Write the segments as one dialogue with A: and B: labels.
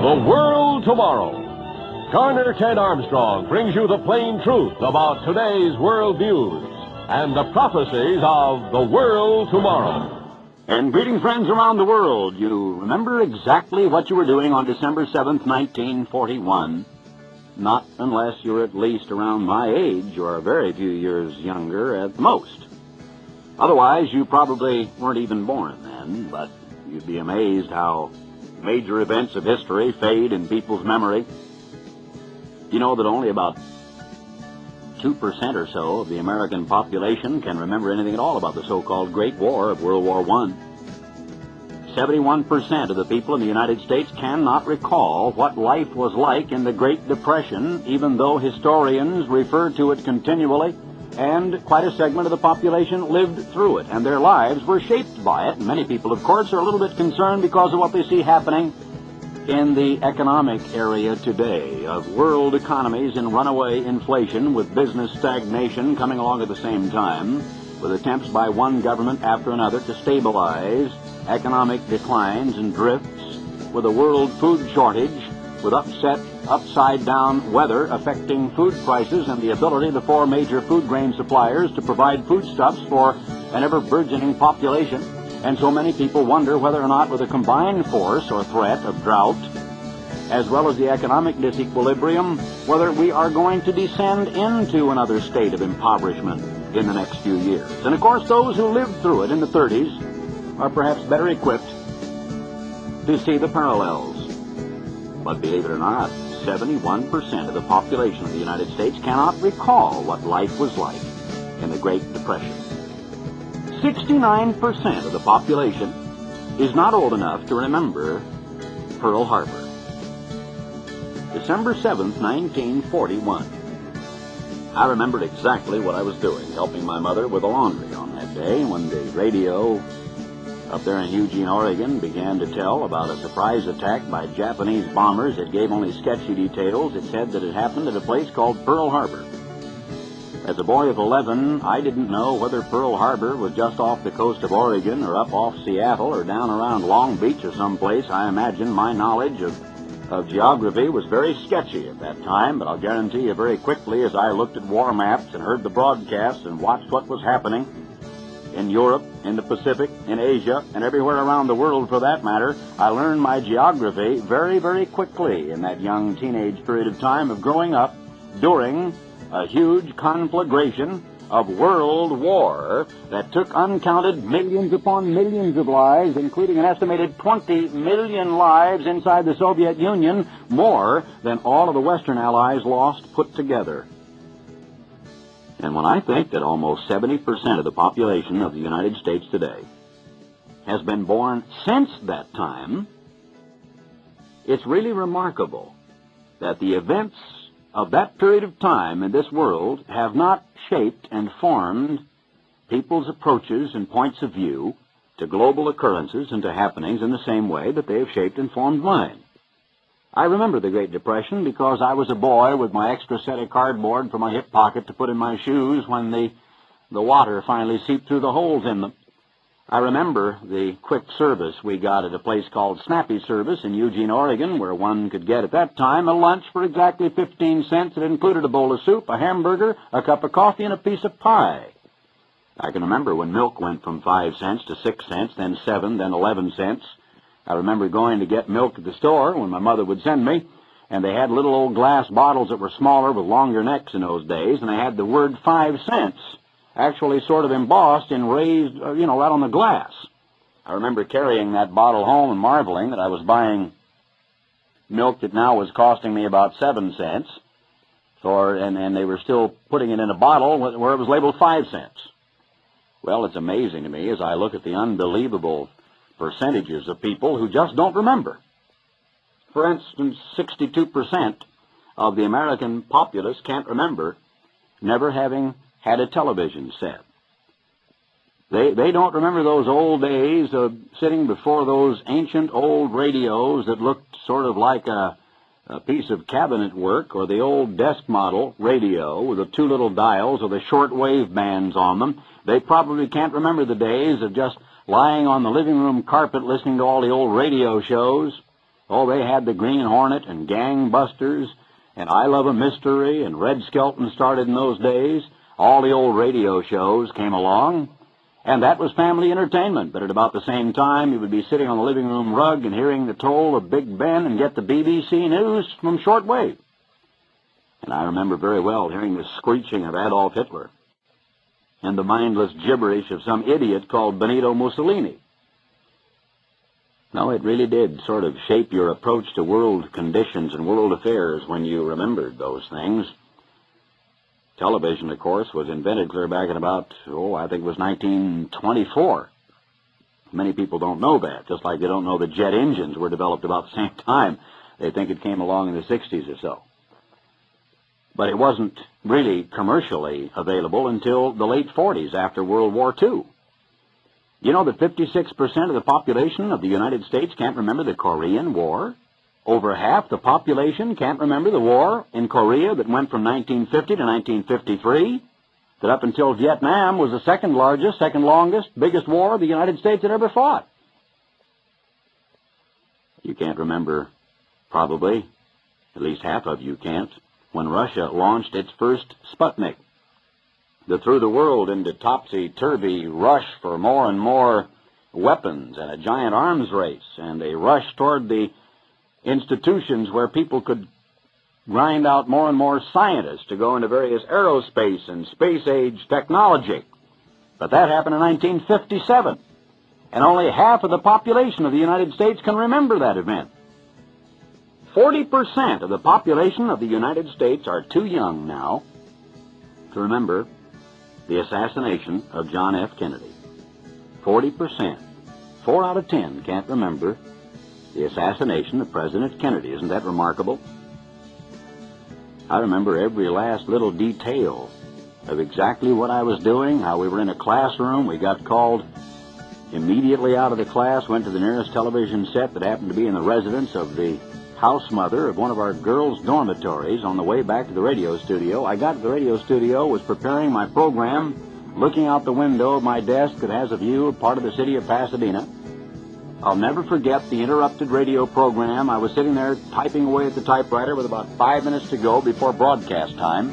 A: The World Tomorrow. Garner Ted Armstrong brings you the plain truth about today's world news and the prophecies of the world tomorrow.
B: And greeting friends around the world. You remember exactly what you were doing on December 7th, 1941. Not unless you're at least around my age or a very few years younger at the most. Otherwise, you probably weren't even born then, but you'd be amazed how major events of history fade in people's memory. You know that only about 2% or so of the American population can remember anything at all about the so-called Great War of World War I. 71% of the people in the United States cannot recall what life was like in the Great Depression, even though historians refer to it continually, and quite a segment of the population lived through it, and their lives were shaped by it. And many people, of course, are a little bit concerned because of what they see happening in the economic area today, of world economies in runaway inflation, with business stagnation coming along at the same time, with attempts by one government after another to stabilize economic declines and drifts, with a world food shortage, with upside-down weather affecting food prices and the ability of the four major food grain suppliers to provide foodstuffs for an ever-burgeoning population. And so many people wonder whether or not, with a combined force or threat of drought, as well as the economic disequilibrium, whether we are going to descend into another state of impoverishment in the next few years. And of course, those who lived through it in the 30s are perhaps better equipped to see the parallels. But believe it or not, 71% of the population of the United States cannot recall what life was like in the Great Depression. 69% of the population is not old enough to remember Pearl Harbor. December 7th, 1941. I remembered exactly what I was doing, helping my mother with the laundry on that day when the radio up there in Eugene, Oregon, began to tell about a surprise attack by Japanese bombers. It gave only sketchy details. It said that it happened at a place called Pearl Harbor. As a boy of 11, I didn't know whether Pearl Harbor was just off the coast of Oregon or up off Seattle or down around Long Beach or someplace. I imagine my knowledge of geography was very sketchy at that time, but I'll guarantee you very quickly, as I looked at war maps and heard the broadcasts and watched what was happening in Europe, in the Pacific, in Asia, and everywhere around the world for that matter, I learned my geography very, very quickly in that young teenage period of time of growing up during a huge conflagration of world war that took uncounted millions upon millions of lives, including an estimated 20 million lives inside the Soviet Union, more than all of the Western Allies lost put together. And when I think that almost 70% of the population of the United States today has been born since that time, it's really remarkable that the events of that period of time in this world have not shaped and formed people's approaches and points of view to global occurrences and to happenings in the same way that they have shaped and formed mine. I remember the Great Depression because I was a boy with my extra set of cardboard for my hip pocket to put in my shoes when the water finally seeped through the holes in them. I remember the quick service we got at a place called Snappy Service in Eugene, Oregon, where one could get at that time a lunch for exactly 15 cents. It included a bowl of soup, a hamburger, a cup of coffee, and a piece of pie. I can remember when milk went from 5 cents to 6 cents, then 7, then 11 cents. I remember going to get milk at the store when my mother would send me, and they had little old glass bottles that were smaller with longer necks in those days, and they had the word 5 cents actually sort of embossed and raised, right on the glass. I remember carrying that bottle home and marveling that I was buying milk that now was costing me about 7 cents, and they were still putting it in a bottle where it was labeled 5 cents. Well, it's amazing to me as I look at the unbelievable percentages of people who just don't remember. For instance, 62% of the American populace can't remember never having had a television set. They don't remember those old days of sitting before those ancient old radios that looked sort of like a piece of cabinet work, or the old desk model radio with the two little dials or the short wave bands on them. They probably can't remember the days of just lying on the living room carpet listening to all the old radio shows Oh, they had the Green Hornet and Gangbusters and I Love a Mystery and Red Skelton started in those days. All the old radio shows came along, and that was family entertainment. But at about the same time, you would be sitting on the living room rug and hearing the toll of Big Ben and get the BBC News from shortwave. And I remember very well hearing the screeching of Adolf Hitler and the mindless gibberish of some idiot called Benito Mussolini. No, it really did sort of shape your approach to world conditions and world affairs when you remembered those things. Television, of course, was invented clear back in about, I think it was 1924. Many people don't know that, just like they don't know that jet engines were developed about the same time. They think it came along in the 60s or so. But it wasn't really commercially available until the late 40s, after World War II. You know that 56% of the population of the United States can't remember the Korean War? Over half the population can't remember the war in Korea that went from 1950 to 1953, that up until Vietnam was the second largest, second longest, biggest war the United States had ever fought. You can't remember, probably, at least half of you can't, when Russia launched its first Sputnik. The threw the world into topsy-turvy rush for more and more weapons and a giant arms race, and a rush toward the institutions where people could grind out more and more scientists to go into various aerospace and space-age technology. But that happened in 1957, and only half of the population of the United States can remember that event. 40% of the population of the United States are too young now to remember the assassination of John F. Kennedy. 40%. 4 out of 10 can't remember the assassination of President Kennedy. Isn't that remarkable? I remember every last little detail of exactly what I was doing, how we were in a classroom. We got called immediately out of the class, went to the nearest television set that happened to be in the residence of the house mother of one of our girls' dormitories on the way back to the radio studio. I got to the radio studio, was preparing my program, looking out the window of my desk that has a view of part of the city of Pasadena. I'll never forget the interrupted radio program. I was sitting there typing away at the typewriter with about 5 minutes to go before broadcast time.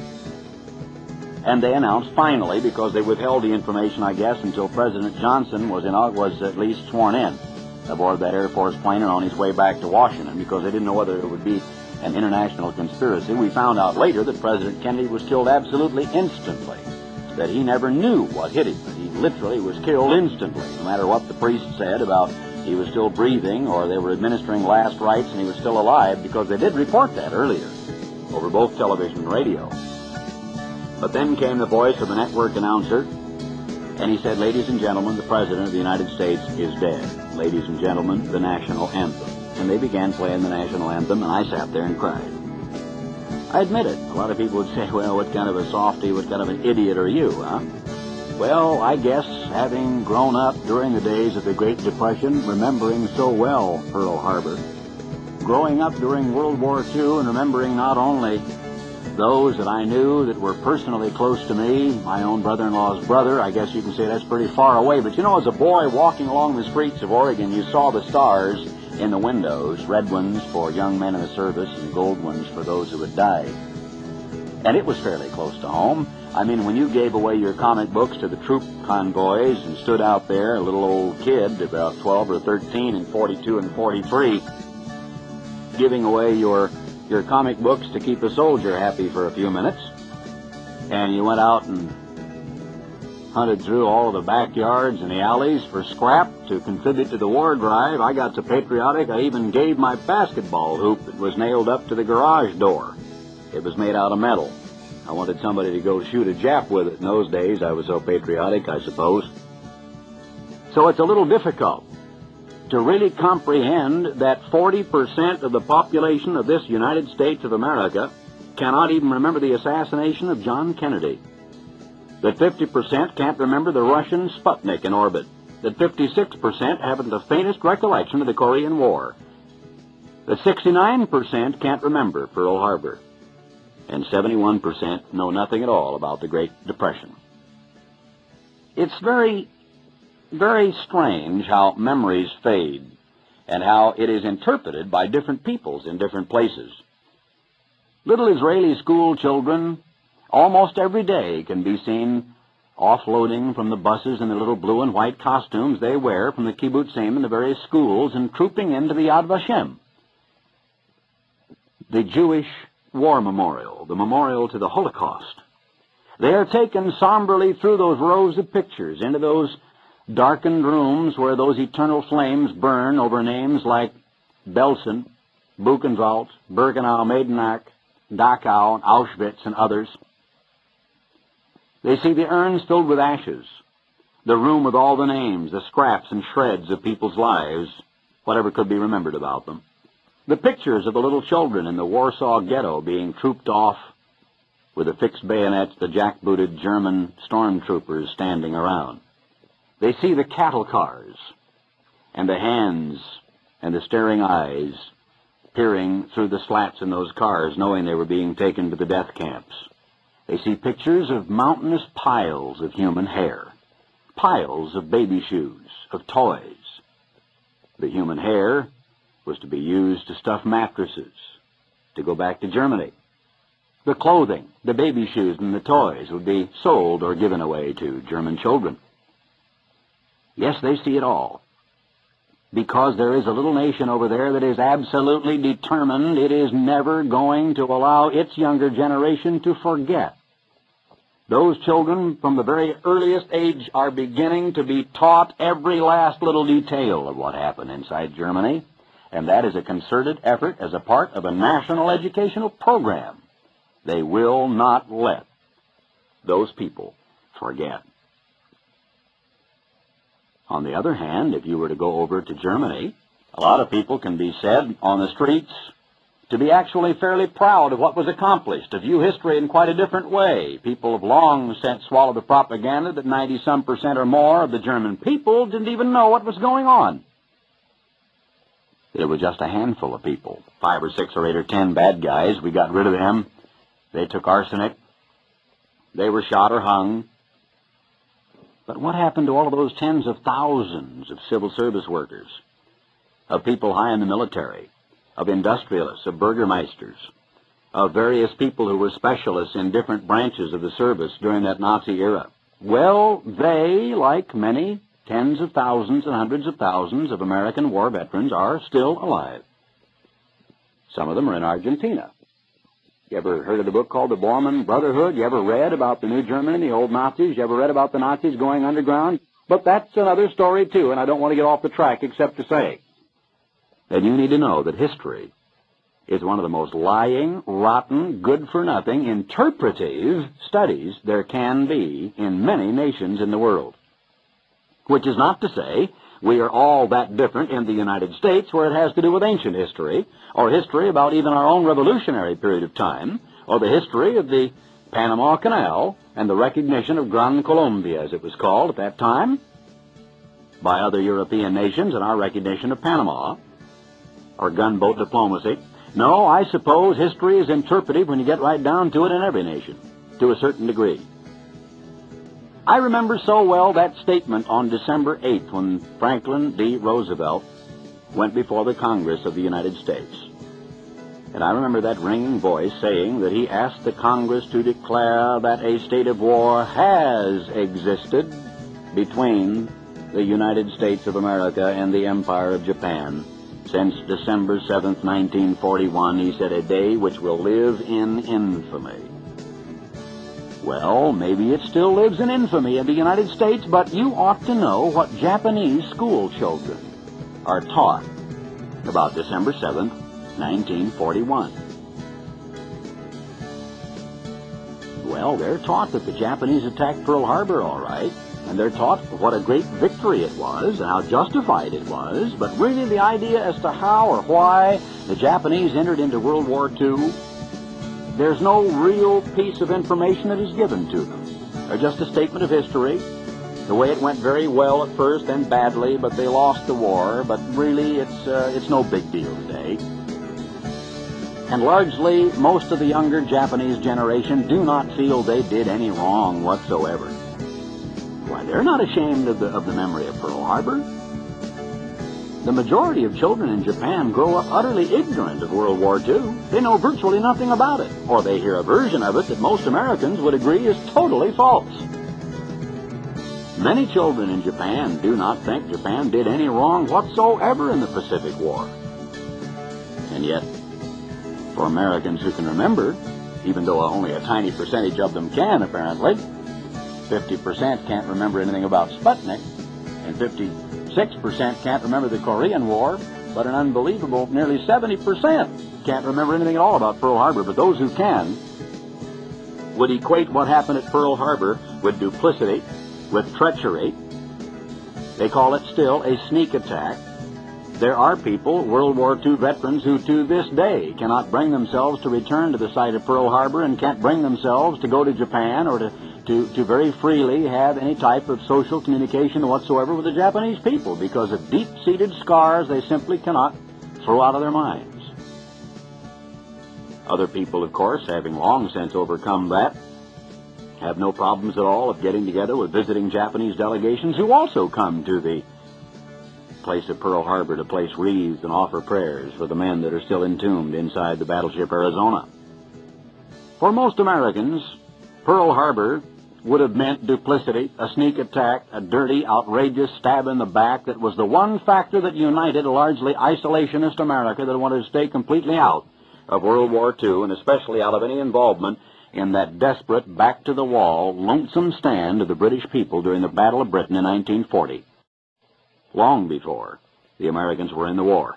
B: And they announced finally, because they withheld the information, I guess, until President Johnson was at least sworn in aboard that Air Force plane and on his way back to Washington, because they didn't know whether it would be an international conspiracy. We found out later that President Kennedy was killed absolutely instantly, that he never knew what hit him, that he literally was killed instantly, no matter what the priest said about he was still breathing or they were administering last rites and he was still alive, because they did report that earlier over both television and radio. But then came the voice of the network announcer, and he said, "Ladies and gentlemen, the President of the United States is dead. Ladies and gentlemen, the national anthem." And they began playing the national anthem, and I sat there and cried. I admit it. A lot of people would say, well, what kind of a softy, what kind of an idiot are you, huh? Well, I guess having grown up during the days of the Great Depression, remembering so well Pearl Harbor, growing up during World War II and remembering not only those that I knew that were personally close to me, my own brother-in-law's brother, I guess you can say that's pretty far away. But you know, as a boy walking along the streets of Oregon, you saw the stars in the windows, red ones for young men in the service and gold ones for those who had died. And it was fairly close to home. I mean, when you gave away your comic books to the troop convoys and stood out there, a little old kid, about 12 or 13 in 42 and 43, giving away your comic books to keep a soldier happy for a few minutes, and you went out and hunted through all of the backyards and the alleys for scrap to contribute to the war drive. I got so patriotic, I even gave my basketball hoop that was nailed up to the garage door. It was made out of metal. I wanted somebody to go shoot a Jap with it. In those days, I was so patriotic, I suppose. So it's a little difficult to really comprehend that 40% of the population of this United States of America cannot even remember the assassination of John Kennedy, that 50% can't remember the Russian Sputnik in orbit, that 56% haven't the faintest recollection of the Korean War, that 69% can't remember Pearl Harbor, and 71% know nothing at all about the Great Depression. It's very strange how memories fade. and how it is interpreted by different peoples in different places. Little Israeli school children almost every day can be seen offloading from the buses in the little blue and white costumes they wear from the kibbutzim and the various schools and trooping into the Yad Vashem, the Jewish War Memorial, the memorial to the Holocaust. They are taken somberly through those rows of pictures into those darkened rooms where those eternal flames burn over names like Belsen, Buchenwald, Birkenau, Maidenach, Dachau, Auschwitz, and others. They see the urns filled with ashes, the room with all the names, the scraps and shreds of people's lives, whatever could be remembered about them. The pictures of the little children in the Warsaw Ghetto being trooped off with the fixed bayonets, the jackbooted German stormtroopers standing around. They see the cattle cars and the hands and the staring eyes peering through the slats in those cars, knowing they were being taken to the death camps. They see pictures of mountainous piles of human hair, piles of baby shoes, of toys. The human hair was to be used to stuff mattresses, to go back to Germany. The clothing, the baby shoes, and the toys would be sold or given away to German children. Yes, they see it all, because there is a little nation over there that is absolutely determined it is never going to allow its younger generation to forget. Those children from the very earliest age are beginning to be taught every last little detail of what happened inside Germany, and that is a concerted effort as a part of a national educational program. They will not let those people forget. On the other hand, if you were to go over to Germany, a lot of people can be said on the streets to be actually fairly proud of what was accomplished, to view history in quite a different way. People have long since swallowed the propaganda that 90-some% or more of the German people didn't even know what was going on. It was just a handful of people, 5 or 6 or 8 or 10 bad guys. We got rid of them. They took arsenic. They were shot or hung. But what happened to all of those tens of thousands of civil service workers, of people high in the military, of industrialists, of burgermeisters, of various people who were specialists in different branches of the service during that Nazi era? Well, they, like many tens of thousands and hundreds of thousands of American war veterans, are still alive. Some of them are in Argentina. You ever heard of the book called The Bormann Brotherhood? You ever read about the New Germany, the old Nazis? You ever read about the Nazis going underground? But that's another story, too, and I don't want to get off the track except to say that you need to know that history is one of the most lying, rotten, good-for-nothing, interpretive studies there can be in many nations in the world. Which is not to say we are all that different in the United States, where it has to do with ancient history, or history about even our own revolutionary period of time, or the history of the Panama Canal and the recognition of Gran Colombia, as it was called at that time, by other European nations, and our recognition of Panama, or gunboat diplomacy. No, I suppose history is interpretive when you get right down to it in every nation, to a certain degree. I remember so well that statement on December 8th when Franklin D. Roosevelt went before the Congress of the United States. And I remember that ringing voice saying that he asked the Congress to declare that a state of war has existed between the United States of America and the Empire of Japan since December 7th, 1941. He said, a day which will live in infamy. Well, maybe it still lives in infamy in the United States, but you ought to know what Japanese school children are taught about December 7th, 1941. Well, they're taught that the Japanese attacked Pearl Harbor, all right, and they're taught what a great victory it was and how justified it was, but really the idea as to how or why the Japanese entered into World War II, there's no real piece of information that is given to them. They're just a statement of history, the way it went very well at first, then badly, but they lost the war, but really it's no big deal today. And largely, most of the younger Japanese generation do not feel they did any wrong whatsoever. Why, they're not ashamed of the memory of Pearl Harbor. The majority of children in Japan grow up utterly ignorant of World War II. They know virtually nothing about it, or they hear a version of it that most Americans would agree is totally false. Many children in Japan do not think Japan did any wrong whatsoever in the Pacific War. And yet, for Americans who can remember, even though only a tiny percentage of them can, apparently, 50% can't remember anything about Sputnik, and 56% can't remember the Korean War, but an unbelievable nearly 70% can't remember anything at all about Pearl Harbor. But those who can would equate what happened at Pearl Harbor with duplicity, with treachery. They call it still a sneak attack. There are people, World War II veterans, who to this day cannot bring themselves to return to the site of Pearl Harbor and can't bring themselves to go to Japan or to very freely have any type of social communication whatsoever with the Japanese people because of deep-seated scars they simply cannot throw out of their minds. Other people, of course, having long since overcome that, have no problems at all of getting together with visiting Japanese delegations who also come to the place of Pearl Harbor to place wreaths and offer prayers for the men that are still entombed inside the battleship Arizona. For most Americans, Pearl Harbor would have meant duplicity, a sneak attack, a dirty, outrageous stab in the back that was the one factor that united a largely isolationist America that wanted to stay completely out of World War II and especially out of any involvement in that desperate, back-to-the-wall, lonesome stand of the British people during the Battle of Britain in 1940, long before the Americans were in the war.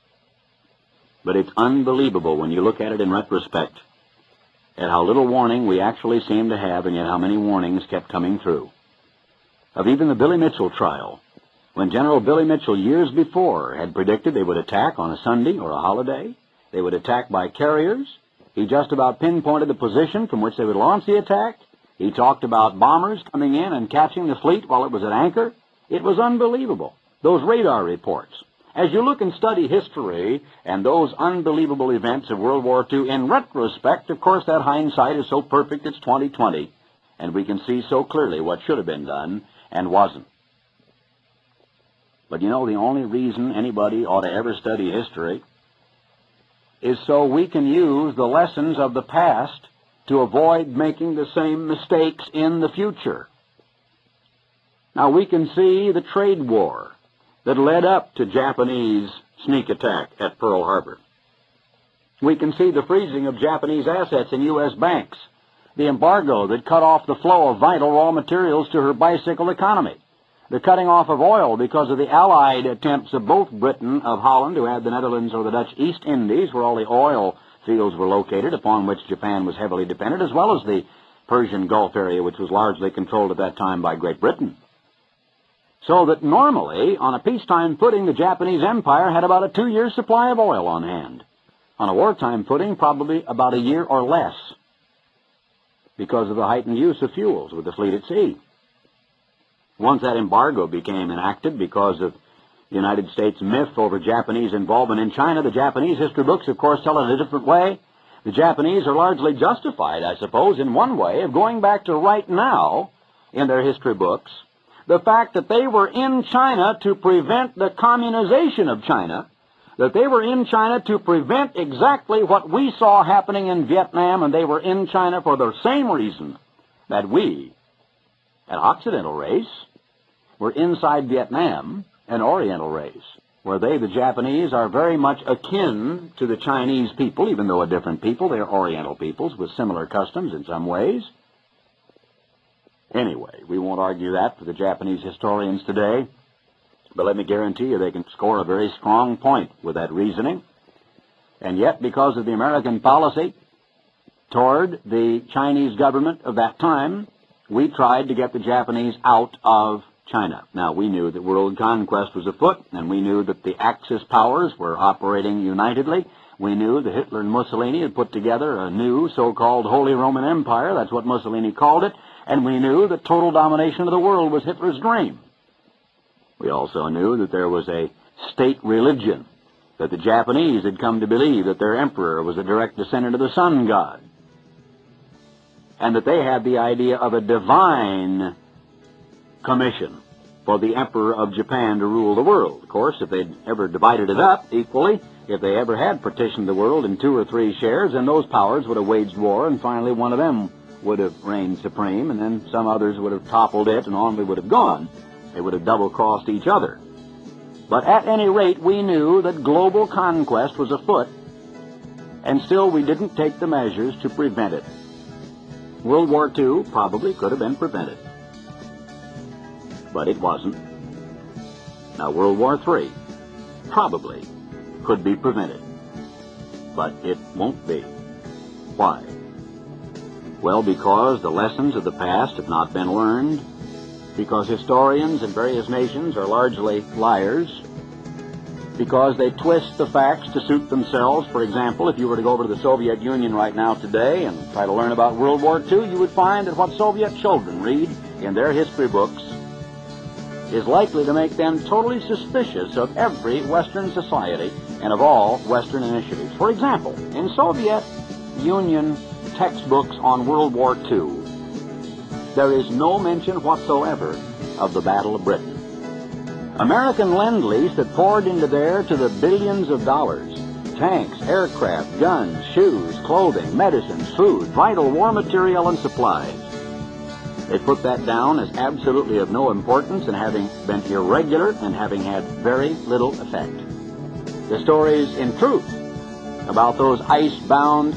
B: But it's unbelievable when you look at it in retrospect at how little warning we actually seem to have, and yet how many warnings kept coming through. Of even the Billy Mitchell trial, when General Billy Mitchell years before had predicted they would attack on a Sunday or a holiday, they would attack by carriers. He just about pinpointed the position from which they would launch the attack. He talked about bombers coming in and catching the fleet while it was at anchor. It was unbelievable, those radar reports. As you look and study history and those unbelievable events of World War II, in retrospect, of course, that hindsight is so perfect it's 20/20, and we can see so clearly what should have been done and wasn't. But you know, the only reason anybody ought to ever study history is so we can use the lessons of the past to avoid making the same mistakes in the future. Now, we can see the trade war that led up to Japanese sneak attack at Pearl Harbor. We can see the freezing of Japanese assets in U.S. banks, the embargo that cut off the flow of vital raw materials to her bicycle economy, the cutting off of oil because of the Allied attempts of both Britain of Holland, who had the Netherlands or the Dutch East Indies, where all the oil fields were located, upon which Japan was heavily dependent, as well as the Persian Gulf area, which was largely controlled at that time by Great Britain. So that normally, on a peacetime footing, the Japanese Empire had about a 2-year supply of oil on hand. On a wartime footing, probably about a year or less, because of the heightened use of fuels with the fleet at sea. Once that embargo became enacted because of the United States myth over Japanese involvement in China, the Japanese history books, of course, tell it a different way. The Japanese are largely justified, I suppose, in one way, of going back to right now in their history books, the fact that they were in China to prevent the communization of China, that they were in China to prevent exactly what we saw happening in Vietnam, and they were in China for the same reason that we, an Occidental race, were inside Vietnam, an Oriental race, where they, the Japanese, are very much akin to the Chinese people, even though a different people. They're Oriental peoples with similar customs in some ways. Anyway, we won't argue that for the Japanese historians today, but let me guarantee you they can score a very strong point with that reasoning. And yet, because of the American policy toward the Chinese government of that time, we tried to get the Japanese out of China. Now, we knew that world conquest was afoot, and we knew that the Axis powers were operating unitedly. We knew that Hitler and Mussolini had put together a new so-called Holy Roman Empire. That's what Mussolini called it. And we knew that total domination of the world was Hitler's dream. We also knew that there was a state religion, that the Japanese had come to believe that their emperor was a direct descendant of the sun god, and that they had the idea of a divine commission for the Emperor of Japan to rule the world. Of course, if they'd ever divided it up equally, if they ever had partitioned the world in 2 or 3 shares, then those powers would have waged war, and finally one of them would have reigned supreme, and then some others would have toppled it, and on we would have gone. They would have double-crossed each other. But at any rate, we knew that global conquest was afoot, and still we didn't take the measures to prevent it. World War II probably could have been prevented, but it wasn't. Now, World War III probably could be prevented, but it won't be. Why? Well, because the lessons of the past have not been learned, because historians in various nations are largely liars, because they twist the facts to suit themselves. For example, if you were to go over to the Soviet Union right now today and try to learn about World War II, you would find that what Soviet children read in their history books is likely to make them totally suspicious of every Western society and of all Western initiatives. For example, in Soviet Union textbooks on World War II, there is no mention whatsoever of the Battle of Britain. American lend-lease that poured into there to the billions of dollars, tanks, aircraft, guns, shoes, clothing, medicines, food, vital war material, and supplies. They put that down as absolutely of no importance and having been irregular and having had very little effect. The stories, in truth, about those ice-bound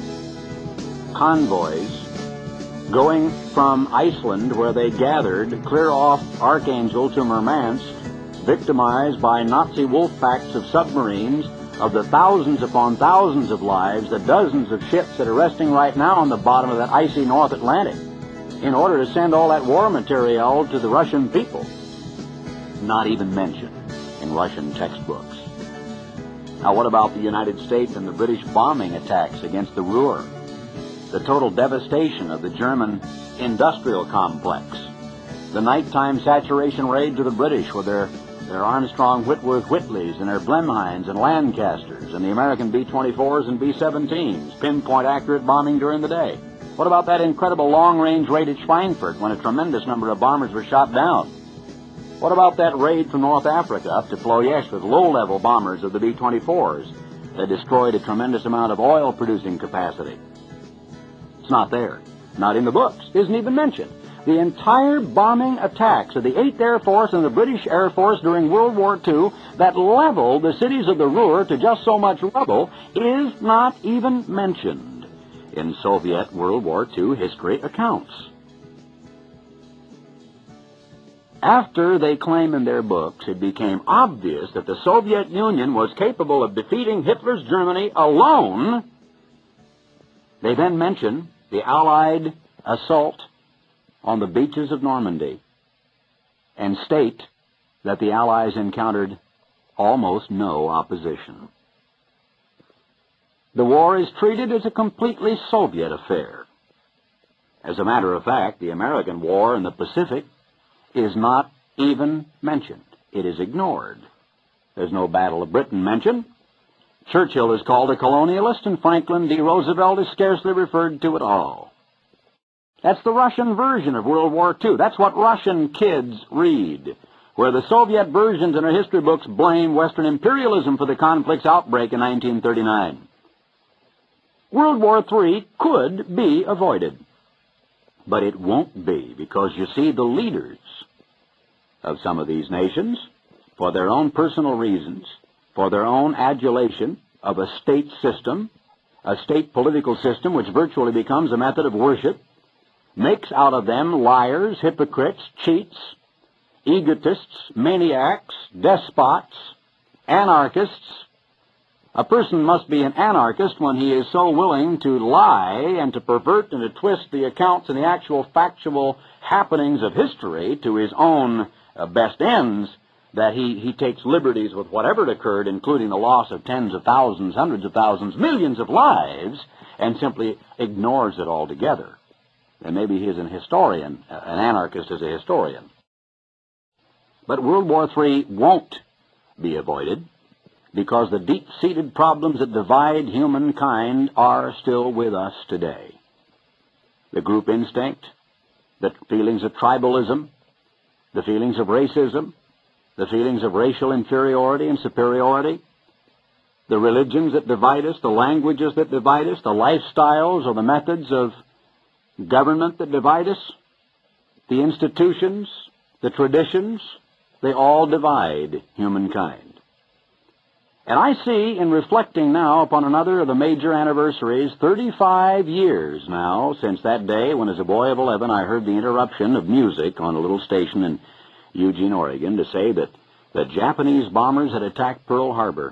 B: convoys going from Iceland, where they gathered clear off Archangel to Murmansk, victimized by Nazi wolf packs of submarines, of the thousands upon thousands of lives, the dozens of ships that are resting right now on the bottom of that icy North Atlantic, in order to send all that war material to the Russian people. Not even mentioned in Russian textbooks. Now, what about the United States and the British bombing attacks against the Ruhr? The total devastation of the German industrial complex. The nighttime saturation raids of the British with their Armstrong Whitworth Whitleys and their Blenheims and Lancasters, and the American B-24s and B-17s, pinpoint accurate bombing during the day. What about that incredible long-range raid at Schweinfurt when a tremendous number of bombers were shot down? What about that raid from North Africa up to Ploiești with low-level bombers of the B-24s that destroyed a tremendous amount of oil-producing capacity? It's not there. Not in the books. Isn't even mentioned. The entire bombing attacks of the 8th Air Force and the British Air Force during World War II that leveled the cities of the Ruhr to just so much rubble is not even mentioned in Soviet World War II history accounts. After they claim in their books it became obvious that the Soviet Union was capable of defeating Hitler's Germany alone, they then mention the Allied assault on the beaches of Normandy and state that the Allies encountered almost no opposition. The war is treated as a completely Soviet affair. As a matter of fact, the American war in the Pacific is not even mentioned. It is ignored. There's no Battle of Britain mentioned. Churchill is called a colonialist, and Franklin D. Roosevelt is scarcely referred to at all. That's the Russian version of World War II. That's what Russian kids read, where the Soviet versions in our history books blame Western imperialism for the conflict's outbreak in 1939. World War III could be avoided, but it won't be, because you see, the leaders of some of these nations, for their own personal reasons, for their own adulation of a state system, a state political system which virtually becomes a method of worship, makes out of them liars, hypocrites, cheats, egotists, maniacs, despots, anarchists. A person must be an anarchist when he is so willing to lie and to pervert and to twist the accounts and the actual factual happenings of history to his own best ends, that he takes liberties with whatever occurred, including the loss of tens of thousands, hundreds of thousands, millions of lives, and simply ignores it altogether. And maybe he is an historian, an anarchist is a historian. But World War III won't be avoided, because the deep-seated problems that divide humankind are still with us today. The group instinct, the feelings of tribalism, the feelings of racism, the feelings of racial inferiority and superiority, the religions that divide us, the languages that divide us, the lifestyles or the methods of government that divide us, the institutions, the traditions, they all divide humankind. And I see, in reflecting now upon another of the major anniversaries, 35 years now since that day when, as a boy of 11, I heard the interruption of music on a little station in Eugene, Oregon, to say that the Japanese bombers had attacked Pearl Harbor.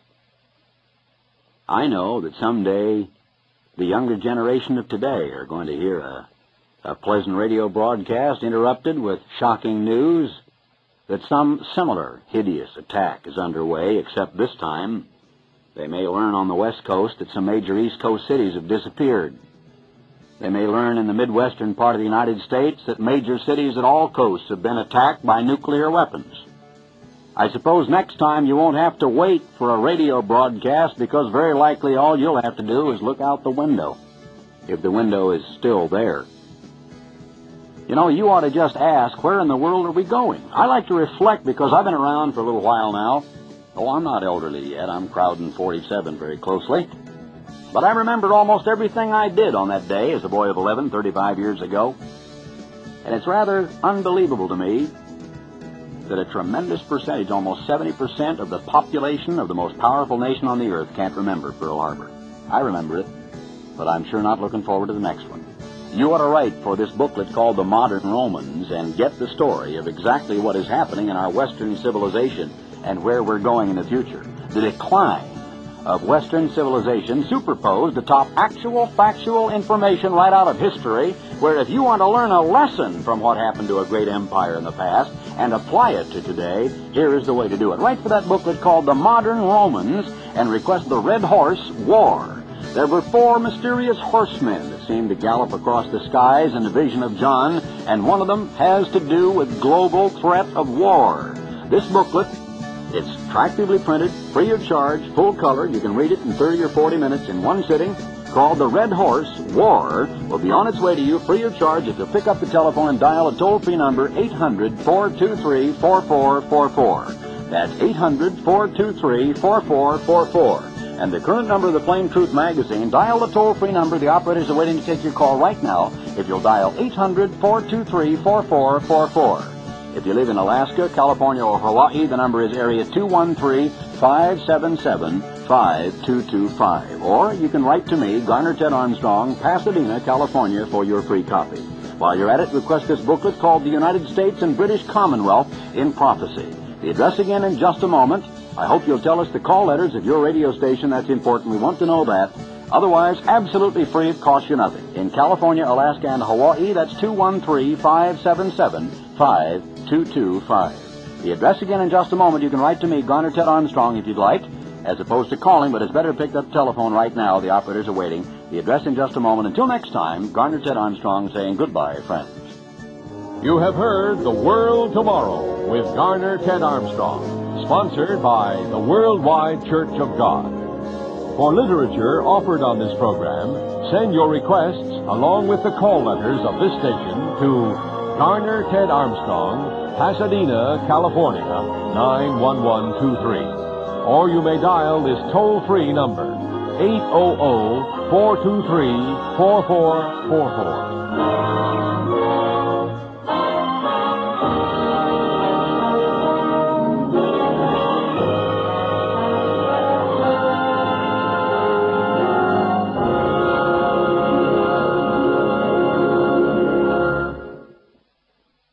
B: I know that someday the younger generation of today are going to hear a pleasant radio broadcast interrupted with shocking news that some similar hideous attack is underway, except this time they may learn on the West Coast that some major East Coast cities have disappeared. They may learn in the Midwestern part of the United States that major cities at all coasts have been attacked by nuclear weapons. I suppose next time you won't have to wait for a radio broadcast, because very likely all you'll have to do is look out the window, if the window is still there. You know, you ought to just ask, where in the world are we going? I like to reflect because I've been around for a little while now. Oh, I'm not elderly yet. I'm crowding 47 very closely. But I remember almost everything I did on that day as a boy of 11, 35 years ago. And it's rather unbelievable to me that a tremendous percentage, almost 70% of the population of the most powerful nation on the earth can't remember Pearl Harbor. I remember it, but I'm sure not looking forward to the next one. You ought to write for this booklet called The Modern Romans and get the story of exactly what is happening in our Western civilization and where we're going in the future. The decline of Western civilization superposed atop actual factual information right out of history, where if you want to learn a lesson from what happened to a great empire in the past and apply it to today, here is the way to do it. Write for that booklet called The Modern Romans and request The Red Horse War. There were 4 mysterious horsemen that seemed to gallop across the skies in the vision of John, and one of them has to do with global threat of war. This booklet, it's attractively printed, free of charge, full color. You can read it in 30 or 40 minutes in one sitting, called The Red Horse War, will be on its way to you free of charge if you'll pick up the telephone and dial a toll-free number, 800-423-4444. That's 800-423-4444. And the current number of the Plain Truth magazine, dial the toll-free number. The operators are waiting to take your call right now if you'll dial 800-423-4444. If you live in Alaska, California, or Hawaii, the number is area 213-577-5225. Or you can write to me, Garner Ted Armstrong, Pasadena, California, for your free copy. While you're at it, request this booklet called The United States and British Commonwealth in Prophecy. The address again in just a moment. I hope you'll tell us the call letters of your radio station. That's important. We want to know that. Otherwise, absolutely free. It costs you nothing. In California, Alaska, and Hawaii, that's 213-577-5225. The address again in just a moment. You can write to me, Garner Ted Armstrong, if you'd like, as opposed to calling, but it's better to pick up the telephone right now. The operators are waiting. The address in just a moment. Until next time, Garner Ted Armstrong saying goodbye, friends.
A: You have heard The World Tomorrow with Garner Ted Armstrong, sponsored by the Worldwide Church of God. For literature offered on this program, send your requests along with the call letters of this station to Garner Ted Armstrong, Pasadena, California, 91123. Or you may dial this toll-free number, 800-423-4444.